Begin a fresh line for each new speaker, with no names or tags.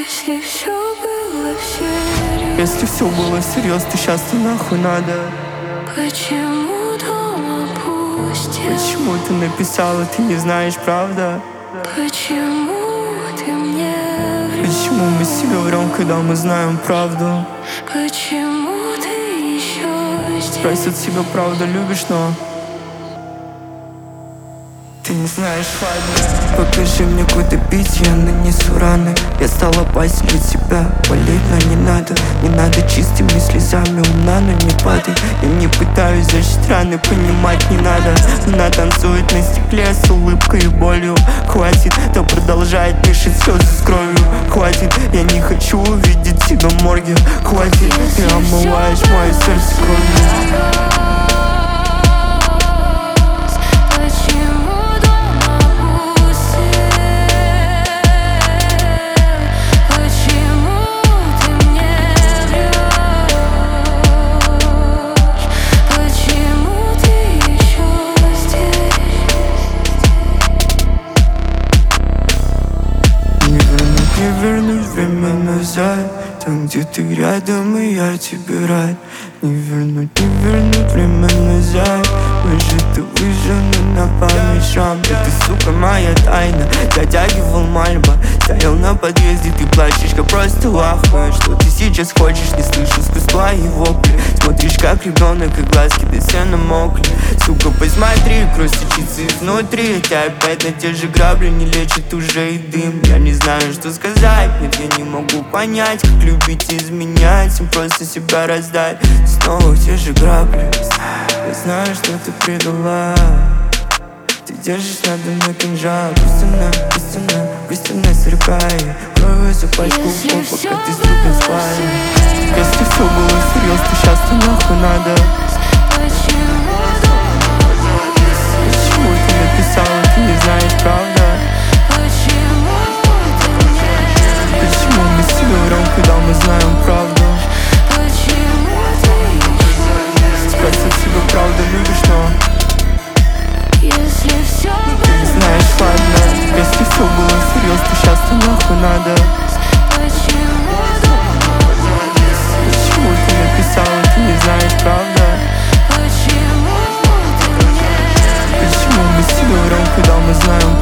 Если все было всерьез,
Если все было всерьез, ты сейчас ты нахуй надо.
почему дом опустел?
Почему ты написала, ты не знаешь, правда?
Почему ты мне врешь?
Почему мы себе врем, когда мы знаем правду?
Почему ты еще здесь?
Спросят себя, правда любишь, но ты не знаешь, ладно. Покажи мне, куда бить, я нанесу раны. Я стал опасен для тебя, болеть, но не надо. Не надо чистыми слезами, умна, но не падай. Я не пытаюсь зашить раны, понимать не надо. Она танцует на стекле с улыбкой и болью. Хватит, то продолжает дышать слезы с кровью. Хватит, я не хочу увидеть тебя в морге. Хватит, ты омываешь мое сердце кровью. Не вернуть время назад, там, где ты рядом, и я тебе рад. Не вернуть время назад. Выжито, выжжено на память шрам. Да ты, сука, моя тайна. Затягивал мальба, стоял на подъезде. Ты плачешь, как просто лахуешь. Что ты сейчас хочешь, не слышу сквозь твои вопли. Смотришь, как ребенок, и глазки до все намокли. Сука, посмотри, кровь сочится изнутри. Тебя опять на те же грабли не лечит уже и дым. Я не знаю, что сказать, нет, я не могу понять, как любить и изменять, им просто себя раздать. Снова те же грабли. Я знаю, что ты предала. Ты держишь надо мной кинжал. Пристально сверкая. Кровью запачкал пол, пока ты с другим спали. Если все было всерьез, то сейчас ты нахуй надо. Почему ты написала, ты не знаешь, правда? Почему мы себе врем, когда мы знаем правду? Спросят себя, правда любишь, но
Если все
ты не знаешь, ладно. Если все было всерьез, то сейчас ты нахуй надо. Почему ты написала, ты не знаешь, правда? Почему мы себе врем, когда мы знаем